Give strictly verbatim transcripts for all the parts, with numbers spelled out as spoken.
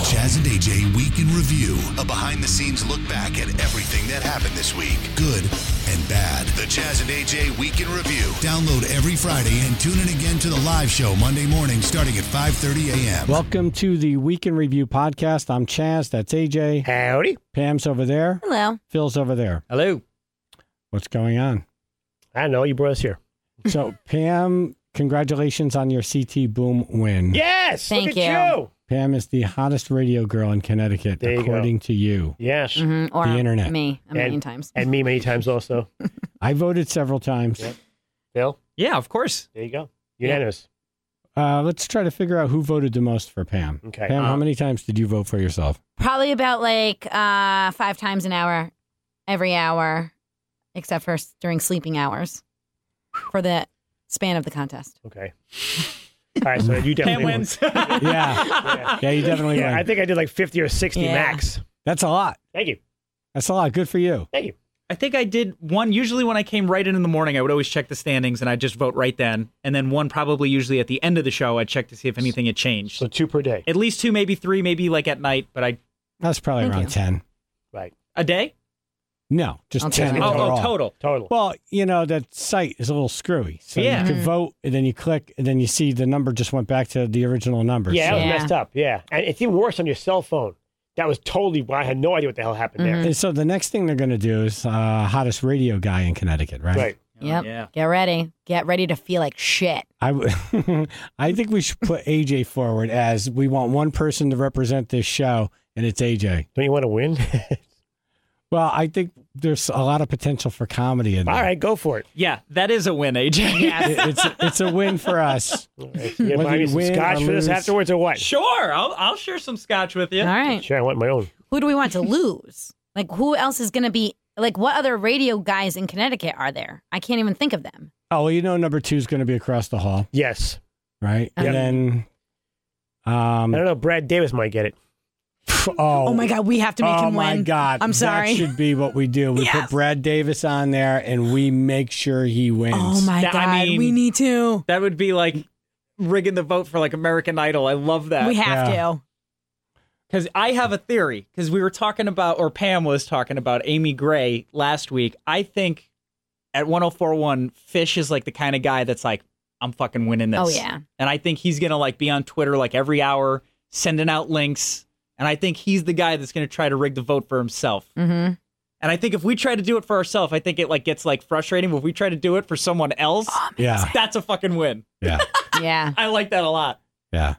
Chaz and A J Week in Review, a behind-the-scenes look back at everything that happened this week, good and bad. The Chaz and A J Week in Review. Download every Friday and tune in again to the live show Monday morning starting at five thirty a.m. Welcome to the Week in Review podcast. I'm Chaz. That's A J. Howdy. Pam's over there. Hello. Phil's over there. Hello. What's going on? I know, you brought us here. So, Pam, congratulations on your C T Boom win. Yes! Thank look at you. you. Pam is the hottest radio girl in Connecticut, There you according go. to you. Yes. Mm-hmm. Or The internet. me a million And- times. And me many times also. I voted several times. Yep. Phil, Yeah, of course. there you go. Unanimous. Uh, let's try to figure out who voted the most for Pam. Okay. Pam, how Uh, many times did you vote for yourself? Probably about like uh, five times an hour, every hour, except for s- during sleeping hours for the span of the contest. Okay. All right, so you Pam definitely wins. Yeah. Yeah. Yeah, you definitely Yeah, win. I think I did like fifty or sixty Yeah. max. That's a lot. Thank you. That's a lot. Good for you. Thank you. I think I did one. Usually when I came right in in the morning, I would always check the standings and I'd just vote right then. And then one probably usually at the end of the show, I'd check to see if anything had changed. So two per day. At least two, maybe three, maybe like at night, but I That's probably Thank around you. ten. Right. a day? No, just Okay. ten Oh, Oh, overall. oh, total. Total. Well, you know, that site is a little screwy. So Yeah. you could vote, and then you click, and then you see the number just went back to the original number. yeah, that So- was Yeah. messed up. Yeah. And it's even worse on your cell phone. That was totally, I had no idea what the hell happened there. And so the next thing they're going to do is uh, hottest radio guy in Connecticut, right? Right. Yep. Yeah. Get ready. Get ready to feel like shit. I, w- I think we should put A J forward as we want one person to represent this show, and it's A J. Don't you want to win? Well, I think there's a lot of potential for comedy in there. All right, go for it. Yeah, that is a win, A J. It- it's it's a win for us. All right. You gonna buy Whether me you some win scotch or for this lose. afterwards or what? Sure, I'll I'll share some scotch with you. All right. Sure, I want my own. Who do we want to lose? Like, who else is going to be, like, what other radio guys in Connecticut are there? I can't even think of them. Oh, well, you know, number two is going to be across the hall, Yes. right? Yep. And then, um, I don't know. Brad Davis might get it. oh, Oh, my God. We have to make oh him my win. God, I'm sorry. That should be what we do. We put Yes. Brad Davis on there, and we make sure he wins. Oh, my That- God. I mean- we need to. That would be like rigging the vote for like American Idol. I love that. We have Yeah. to. Because I have a theory, because we were talking about, or Pam was talking about Amy Gray last week. I think at one oh four point one, Fish is like the kind of guy that's like, I'm fucking winning this. Oh, yeah. And I think he's going to like be on Twitter like every hour, sending out links. And I think he's the guy that's going to try to rig the vote for himself. Mm-hmm. And I think if we try to do it for ourselves, I think it like gets like frustrating. But if we try to do it for someone else, Yeah, that's a fucking win. yeah, Yeah. I like that a lot. yeah.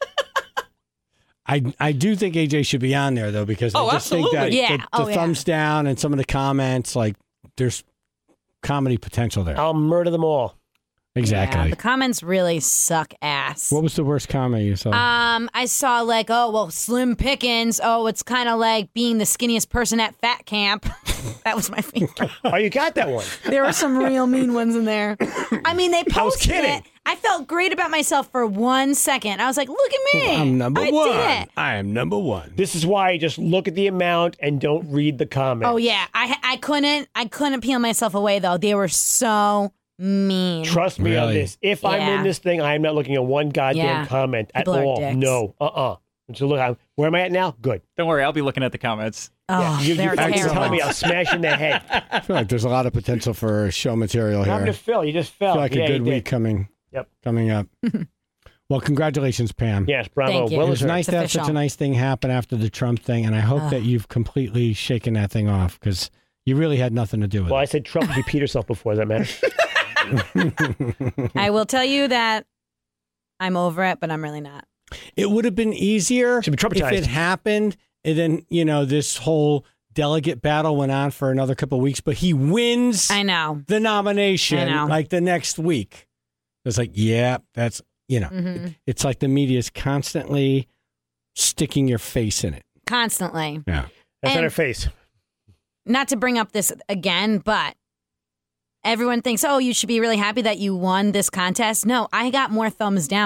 I I do think A J should be on there though, because I Oh, just think that absolutely. Yeah. the, the Oh, yeah. thumbs down and some of the comments, like there's comedy potential there. I'll murder them all. Exactly. Yeah, the comments really suck ass. What was the worst comment you saw? Um, I saw like, oh, well, Slim Pickens. Oh, it's kind of like being the skinniest person at fat camp. That was my favorite. Oh, you got that one. There were some real mean ones in there. I mean, they posted I was kidding. it. I felt great about myself for one second. I was like, look at me. I'm number I one. did it. I am number one. This is why you just look at the amount and don't read the comments. Oh yeah, I I couldn't I couldn't peel myself away though. They were so mean. Trust me on Really? this. If I'm Yeah. in this thing, I am not looking at one goddamn Yeah. comment at People are all. dicks. No. Uh-uh. So look, I'm, where am I at now? Good. Don't worry, I'll be looking at the comments. Oh, you, they're you fucking terrible. tell me, I'll smash in the head. I feel like there's a lot of potential for show material What here. happened to Phil? You just I fell. feel like yeah, a good you week did. coming. Yep. Coming up. Well, congratulations, Pam. Yes, bravo. Thank you. It Well was deserved. nice It's to have official. such a nice thing happen after the Trump thing, and I hope Ugh. that you've completely shaken that thing off because you really had nothing to do with Well, I it. said Trump repeat herself before. Does that matter? I will tell you that I'm over it, but I'm really not. It would have been easier Should be if traumatized. it happened, and then you know this whole delegate battle went on for another couple of weeks, but he wins I know. the nomination I know. like the next week. It's like, yeah, that's you know, Mhm. it's like the media is constantly sticking your face in it. Constantly. Yeah. That's on And- her face. Not to bring up this again, but everyone thinks, oh, you should be really happy that you won this contest. No, I got more thumbs down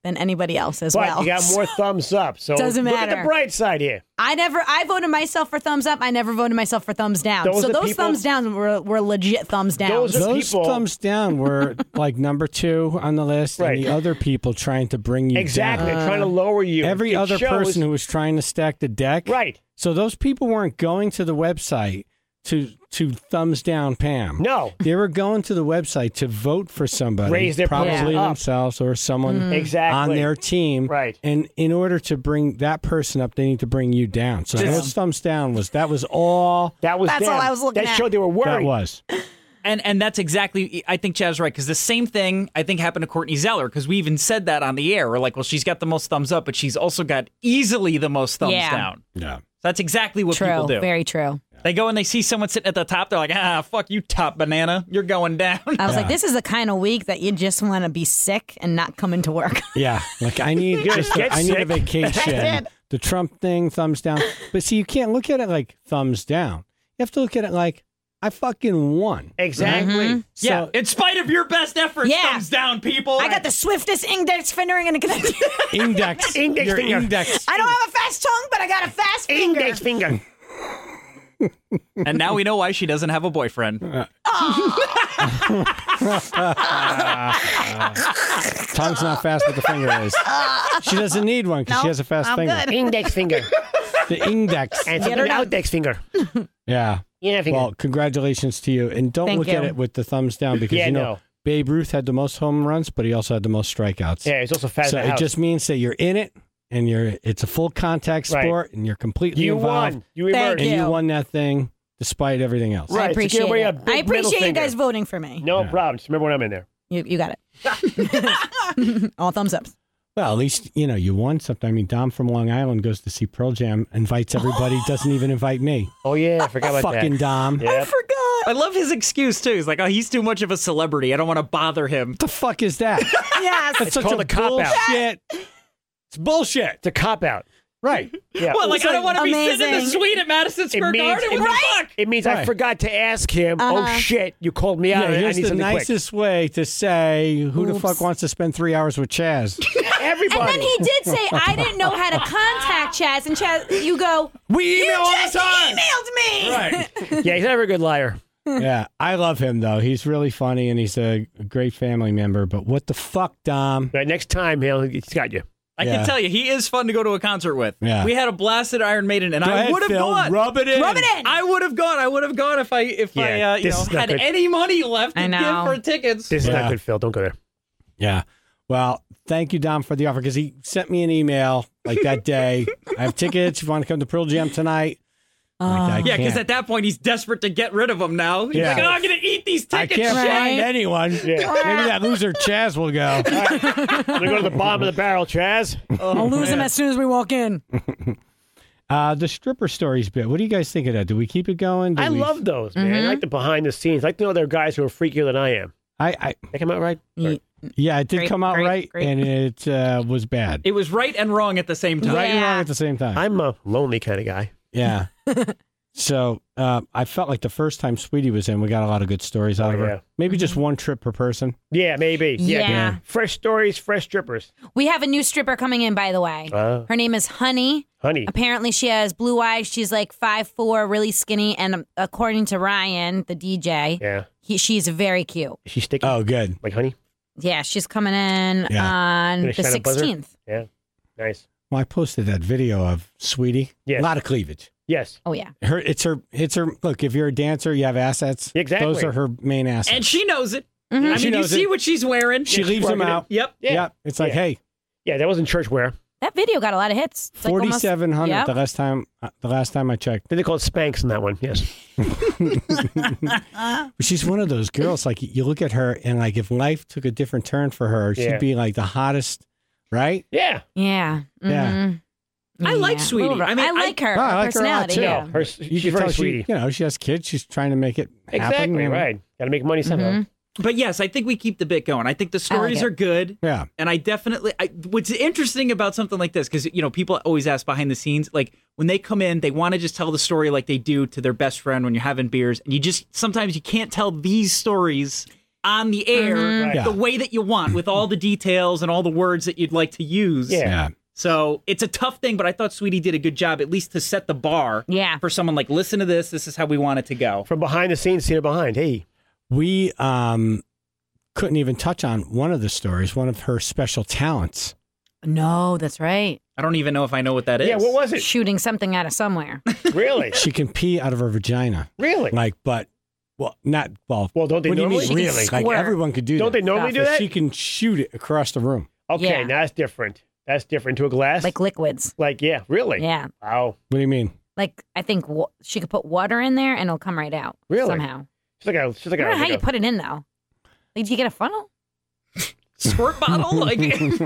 than anybody else as But well. you got more thumbs up. So Doesn't look at matter. the bright side here. I never, I voted myself for thumbs up. I never voted myself for thumbs down. Those so are those people- thumbs downs were, were legit thumbs down. Those are Those people- thumbs down were like number two on the list, Right. and the other people trying to bring you Exactly. down. They're trying to lower you. Every It other shows- person who was trying to stack the deck. Right. So those people weren't going to the website to to thumbs down Pam. No. They were going to the website to vote for somebody, Raise their probably person up. themselves or someone Mm. Exactly. on their team. Right. And in order to bring that person up, they need to bring you down. So Just- those thumbs down was that was all That was That's them. all I was looking That at. showed they were worried. that was. And and that's exactly, I think Chad's right, because the same thing, I think, happened to Courtney Zeller, because we even said that on the air. We're like, well, she's got the most thumbs up, but she's also got easily the most thumbs Yeah. down. Yeah. So that's exactly what True. people do. Very true. They go and they see someone sitting at the top, they're like, ah, fuck you, top banana. You're going down. I was Yeah. like, this is the kind of week that you just want to be sick and not come into work. Yeah, like I need just a, Get I need a sick. vacation. did. The Trump thing, thumbs down. But see, you can't look at it like thumbs down. You have to look at it like I fucking won. Exactly. So, Yeah, in spite of your best efforts, Yeah. thumbs down, people. I got the swiftest index fingering in the connection. index, Index your finger. index. I don't have a fast tongue, but I got a fast finger. Index finger. And now we know why she doesn't have a boyfriend. Tongue's not fast, but the finger is. She doesn't need one because she No, has a fast I'm finger. good. Index finger. The index. And Get her an done. outdex finger. Yeah. Yeah, finger. Well, congratulations to you, and don't Thank look at you. it with the thumbs down because Yeah, you know no. Babe Ruth had the most home runs, but he also had the most strikeouts. yeah, it's also fast so as a it house. just means that you're in it, and you're it's a full contact Right. sport, and you're completely You involved, won. You Thank emerged. and you you. won that thing despite everything else. Right. I so appreciate give everybody it. a big I middle appreciate you finger. guys voting for me. No Yeah. problem. Just remember when I'm in there. You, you got it. All thumbs ups. Well, at least you know you won something. I mean, Dom from Long Island goes to see Pearl Jam, invites everybody, doesn't even invite me. Oh, yeah. I forgot about Fucking that. Dom. Yeah. forgot. I love his excuse, too. He's like, oh, he's too much of a celebrity. I don't want to bother him. What the fuck is that? Yes. That's such called a a cop-out. bullshit. It's bullshit. It's a cop-out. Right. Yeah. What, like, I don't want to be sitting in the amazing. suite at Madison Square means- Garden? it What means- the fuck? It means I Right. forgot to ask him, Uh-huh. oh, shit, you called me out. Yeah, I here's need the something nicest way to say who the Oops. fuck wants to spend three hours with Chaz. quick. Everybody. And then he did say, I didn't know how to contact Chaz. And Chaz, you go, We you email all just the time. emailed me. Right. Yeah, he's never a good liar. Yeah, I love him though. He's really funny and he's a great family member. But what the fuck, Dom? Right, next time, he'll, he's got you. I Yeah. can tell you, he is fun to go to a concert with. Yeah. We had a blasted Iron Maiden, and Go I ahead, would have Phil. gone. Rub it in. Rub it in. I would have gone. I would have gone if I if I Yeah, uh, you this know is not had good. any money left to I know. give for tickets. This is Yeah. not good, Phil. Don't go there. Yeah. Well, thank you, Dom, for the offer because he sent me an email like that day. I have tickets. If you want to come to Pearl Jam tonight? I'm like, I Yeah, because can't. at that point he's desperate to get rid of them now. He's Yeah. like, oh, I'm gonna eat these I tickets. can't shit." find anyone. Yeah. Maybe that loser Chaz will go. We're going to go to the bottom of the barrel, Chaz. I'll lose him as soon as we walk in. Uh, the stripper stories bit. What do you guys think of that? Do we keep it going? Do I we- love those, man. I like the behind the scenes. I like to know there are guys who are freakier than I am. I, I They come out right? Ye- yeah, it did Great, come out great, right, great. and it uh, was bad. It was right and wrong at the same time. Right and Yeah. wrong at the same time. I'm a lonely kind of guy. Yeah. So uh, I felt like the first time Sweetie was in, we got a lot of good stories out Oh, of her. yeah. Maybe just one trip per person. Yeah, maybe. Yeah. Yeah. Fresh stories, fresh strippers. We have a new stripper coming in, by the way. Uh, Her name is Honey. honey. Apparently, she has blue eyes. She's like five foot four, really skinny. And um, according to Ryan, the D J, Yeah. he, she's very cute. Is she sticky? Oh, good. Like honey? Yeah, she's coming in Yeah. on Gonna the shine a buzzer? sixteenth. Yeah. Nice. Well, I posted that video of Sweetie. Yes. A lot of cleavage. Yes. Oh, yeah. Her, it's her, it's her. Look, if you're a dancer, you have assets. Exactly. Those are her main assets. And she knows it. Mhm. I She mean, you knows see it. what she's wearing. she Yeah, leaves them rubbing it. out. Yep. Yeah. Yep. It's like, Yeah. hey, Yeah, that wasn't church wear. That video got a lot of hits. It's like almost- forty-seven hundred. Yep. The last time, uh, the last time I checked. Then they call it Spanx in that one. Yes. But she's one of those girls. Like you look at her, and like if life took a different turn for her, she'd Yeah. be like the hottest, right? Yeah. Yeah. Yeah. Mhm. I like Yeah. Sweetie. Little- I mean, I like her. Oh, I her like her a lot, personality. too. Yeah. Her, You she's can very tell she, sweetie. you know, she has kids. She's trying to make it happen. Exactly, you know? right. Got to make money somehow. Mhm. But yes, I think we keep the bit going. I think the stories it. are good. Yeah. And I definitely, I, what's interesting about something like this, because, you know, people always ask behind the scenes, like when they come in, they want to just tell the story like they do to their best friend when you're having beers. And you just, sometimes you can't tell these stories on the air Right. Yeah. the way that you want, with all the details and all the words that you'd like to use. Yeah. Yeah. So it's a tough thing, but I thought Sweetie did a good job, at least to set the bar Yeah. for someone like, listen to this. This is how we want it to go. From behind the scenes, seen it behind. Hey, We um, couldn't even touch on one of the stories, one of her special talents. No, that's right. I don't even know if I know what that is. yeah, what was it? Shooting something out of somewhere. Really? She can pee out of her vagina. Really? Like, but, well, not, well, Well, don't they what do you normally? mean, She can really? Like, squirt. everyone could do Don't that. they normally do But that? she can shoot it across the room. Okay, Yeah. now that's different. That's different. To a glass? Like liquids. Like, yeah, really? Yeah. Wow. What do you mean? Like, I think wa- she could put water in there and it'll come right out. Really? Somehow. She's like a, she's like I a, don't know how like you a- put it in, though. Like, do you get a funnel? Squirt bottle? Like,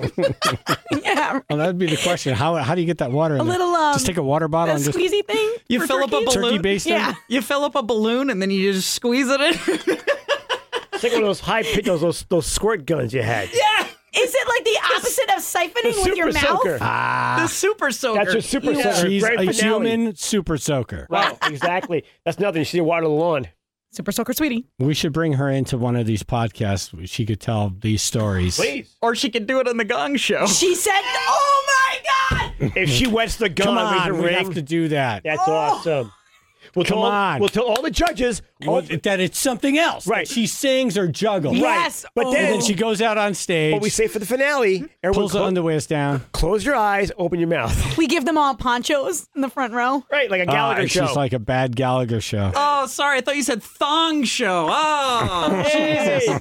Yeah. Well, that'd be the question. How how do you get that water in A there? little, um, Just take a water bottle a and just squeezy thing. you for fill up a turkeys? balloon. turkey basting? Yeah. You fill up a balloon and then you just squeeze it in. It's like one of those high pitch, those, those those squirt guns you had. Yeah. Is it like the opposite of siphoning The with your super mouth? soaker. The super soaker. That's your super Yeah. soaker. She's Grand a finale. human super soaker. Wow, exactly. That's nothing. She's water the lawn. Super soaker sweetie. We should bring her into one of these podcasts. where She could tell these stories. Please. Or she could do it on the Gong Show. She said, oh my God. If she wets the gun Come with on, her we ring, have to do that. that's awesome. We'll Come tell, all- on. We'll tell all the judges. Well, all- that it's something else. Right. That she sings or juggles. Yes. But oh. then- And then she goes out on stage, what we say for the finale, everyone pulls her clo- underwears down. close your eyes, open your mouth. We give them all ponchos in the front row. Right, like a Ah, Gallagher and show. she's like a bad Gallagher show. Oh, sorry. I thought you said thong show. Oh, Hey.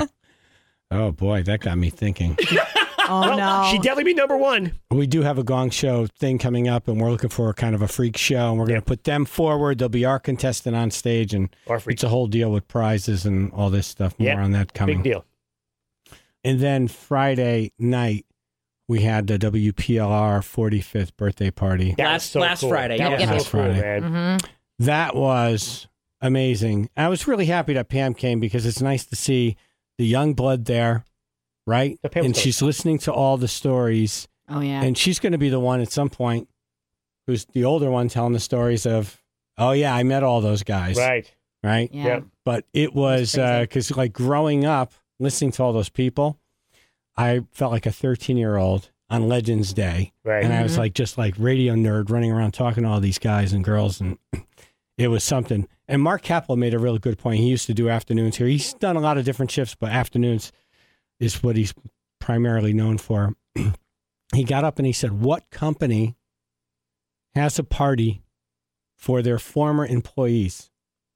Oh, boy, that got me thinking. Oh, Well, no. she'd definitely be number one. We do have a Gong Show thing coming up, and we're looking for kind of a freak show, and we're going to put them forward. They'll be our contestant on stage, and Or freak. it's a whole deal with prizes and all this stuff. More Yep. on that coming. Big deal. And then Friday night, we had the W P L R forty-fifth birthday party. That was Last- so last cool. Friday, That yeah. was so Last cool, Friday. man. Mhm. That was amazing. I was really happy that Pam came because it's nice to see the young blood there, right? The Pam And story. she's listening to all the stories, Oh, yeah. and she's going to be the one at some point who's the older one telling the stories of, oh, yeah, I met all those guys, Right. right? yeah. Yep. But it was That's because, like, growing up, listening to all those people, I felt like a thirteen-year-old on Legends Day. Right. And I was like, just like radio nerd running around talking to all these guys and girls. And it was something. And Mark Kaplan made a really good point. He used to do afternoons here. He's done a lot of different shifts, but afternoons is what he's primarily known for. He got up and he said, what company has a party for their former employees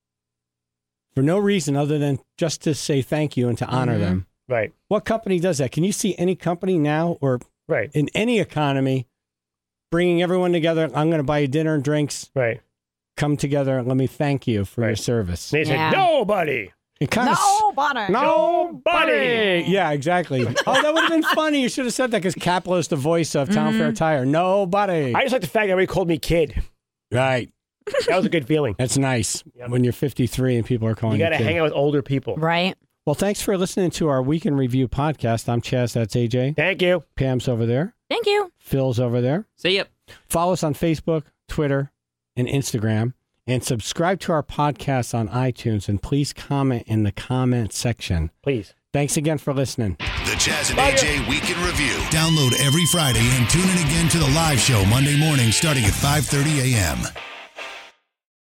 for no reason other than just to say thank you and to honor Mhm. them? Right. What company does that? Can you see any company now or Right. in any economy bringing everyone together? I'm going to buy you dinner and drinks. Right. Come together and let me thank you for your Right. service. And they Yeah. said, nobody. It kind of No, butter. Nobody. Yeah, exactly. Oh, that would have been funny. You should have said that because Kapla is the voice of Town Fair Tire. Nobody. I just like the fact that everybody called me kid. Right. That was a good feeling. That's nice Yep. when you're fifty-three and people are calling You you got to kid. hang out with older people. Right. Well, thanks for listening to our Week in Review podcast. I'm Chaz. That's A J. Thank you. Pam's over there. Thank you. Phil's over there. see ya. Follow us on Facebook, Twitter, and Instagram. And subscribe to our podcast on iTunes. And please comment in the comment section. Please. Thanks again for listening. The Chaz and A J Week in Review. Download every Friday and tune in again to the live show Monday morning starting at five thirty a.m.